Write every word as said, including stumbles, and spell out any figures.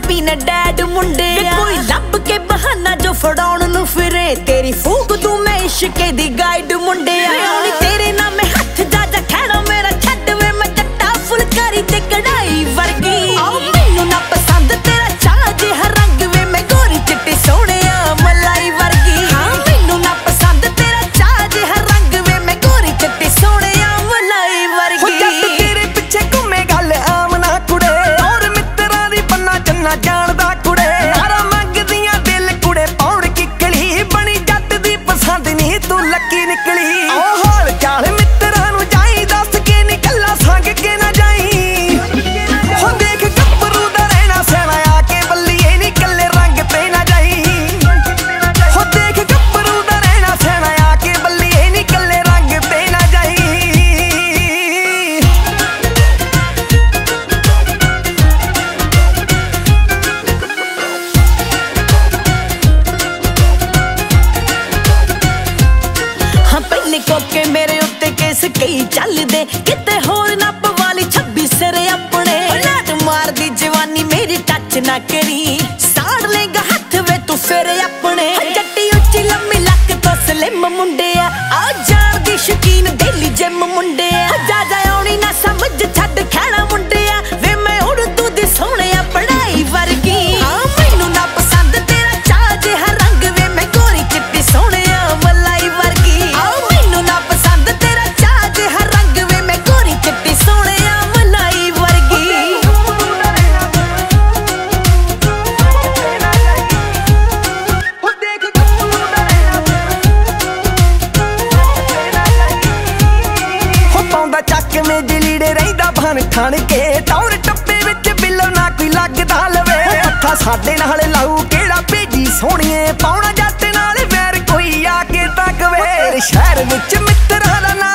mummy ਨੇ dad ਮੁੰਡੇ ਕੋਈ ਲੱਭ ਕੇ ਬਹਾਨਾ ਜੋ ਫੜਾਉਣ ਨੂੰ ਫਿਰੇ ਤੇਰੀ ਫੂਕ ਤੂੰ ਮੈਂ ਇਸ਼ਕੇ ਦੀ ਗਾਈਡ ਮੁੰਡੇ ਆਉਣੀ ਤੇਰੇ ਨਾਲ ਮੈਂ ਹੱਥ ਜਾ ਜਾ ਖੈੜਾ ਮੇਰਾ ਛੱਡ ਵੇ ਮੈਂ ਜੱਟਾ ਫੁਲਕਾਰੀ ਤੇ ਕਢਾਈ ਵਰਗੀ ਆਹ ਮੈਨੂੰ ਨਾ ਪਸੰਦ ਤੇਰਾ ਚਾਹ ਜਿਹਾ ਰੰਗ ਵੇ ਮੈਂ ਗੋਰੀ ਚਿੱਟੀ ਸੋਹਣਿਆ ਮਲਾਈ ਵਰਗੀ ਹਾਂ ਮੈਨੂੰ ਨਾ ਪਸੰਦ ਤੇਰਾ ਚਾਹ ਜਿਹਾ ਰੰਗ ਵੇ ਮੈਂ ਗੋਰੀ ਚਿੱਟੀ ਸੋਹਣਿਆ ਮਲਾਈ ਵਰਗੀ ਜੱਟ ਤੇਰੇ ਪਿੱਛੇ ਘੁੰਮੇ ਗੱਲ ਆਮ ਨਾ ਕੁੜੇ ਔਰ ਮਿੱਤਰਾਂ ਦੀ ਪੰਨਾ ਚੰਨਾ ਜਾਣਦਾ ਕੁੜੇ ਨਾਰਾ ਮੰਗਦੀਆਂ ਦਿਲ ਕੁੜੇ ਪਾਉਣ ਕਿੱਕਲੀ ਬਣੀ ਜੱਟ ਦੀ ਪਸੰਦ ਨਹੀਂ ਤੂੰ ਲੱਕੀ ਨਿਕਲੀ ਉਹ ਹਾਲ ਚਾਲ ਮਿੱਤਰਾਂ ਨੂੰ ਜਾਈ ਦੱਸ ਕੇ ਨਿਕਲਾ ਸੰਗ ਕੇ ਨਾ ਜਾਈ ਹੋ ਦੇਖ ਗੱਭਰੂ ਦਾ ਰਹਿਣਾ ਸੈਣਾ ਆ ਕੇ ਬੱਲੀਏ ਨੀ ਕੱਲੇ ਰੰਗ ਤੇ ਨਾ ਜਾਈ ਹੋ ਦੇਖ ਗੱਭਰੂ ਦਾ ਰਹਿਣਾ ਸੈਣਾ ਆ ਕੇ ਬੱਲੀਏ ਨੀ ਕੱਲੇ ਰੰਗ ਤੇ ਨਾ ਜਾਈ ਹਾਂ ਪਹਿਲੇ ਕੋਕੇ ਮੇਰੇ ਉੱਤੇ ਕੇਸ ਕਈ ਚੱਲਦੇ ਕਿਤੇ ਹੋਰ ਨਾ ਪਵਾਲੀ ਛੱਬੀ ਸਿਰ ਆਪਣੇ ਲਾਟ ਮਾਰਦੀ ਜਵਾਨੀ ਮੇਰੀ ਟੱਚ ਨਾ ਕਰੀ ਸਾੜ ਲੇਗਾ ਹੱਥ ਵੇ ਤੂੰ ਫਿਰ ਆਪਣੇ ਜੱਟੀ ਉੱਚੀ ਲੰਮੀ ਲੱਕ ਤੋਂ ਸਲਿਮ ਮੁੰਡਿਆ ਆ ਜਾਣ ਦੀ ਸ਼ਕੀਨ ਦਿੱਲੀ ਜਿਮ ਮੁੰਡਿਆ ਜਾ ਜਾ ਆਉਣੀ ਨਾ ਸਮਝ ਛੱਡ ਖੈਣਾ ਮੁੰਡਿਆ ਵੇ ਮੈਂ ਉੜ ਤੂੰ ਦੀ ਸੋਹਣਿਆ ਪੜਾਈ ਵਰਗੀ ਹਾਂ ਮੈਨੂੰ ਨਾ ਪਸੰਦ ਤੇਰਾ ਚਾਹ ਜਿਹਾ ਰੰਗ ਵੇ ਮੈਂ ਗੋਰੀ ਚਿੱਟੀ ਸੋਹਣਿਆ ਮਲਾਈ ਵਰਗੀ ਆ ਮੈਨੂੰ ਨਾ ਪਸੰਦ ਤੇਰਾ ਚਾਹ ਜਿਹਾ ਰੰਗ ਵੇ ਮੈਂ ਗੋਰੀ ਚਿੱਟੀ ਸੋਹਣਿਆ ਮਲਾਈ ਵਰਗੀ ਹੋ ਦੇਖ ਗੱਭਰੂ ਦਾ ਹੋ ਪਾਉਂਦਾ ਚੱਕ ਮੇ ਜਲੀੜੇ ਰਹਿੰਦਾ ਬਣ ਖਾਣ ਕੇ ਟੌਰ ਟੱਪੇ ਵਿੱਚ ਬਿੱਲੋ ਨਾ ਕੋਈ ਲੱਗਦਾ ਲਵੇ ਅੱਖਾਂ ਸਾਡੇ ਨਾਲ ਲਾਊ ਕਿਹੜਾ ਭੇਜੀ ਸੋਹਣੀਏ ਪਾਉਣਾ ਜੱਟ ਨਾਲ ਵੈਰ ਕੋਈ ਆ ਕੇ ਤੱਕਵੇ ਤੇਰੇ ਸ਼ਹਿਰ ਵਿੱਚ ਮਿੱਤਰਾਂ ਦਾ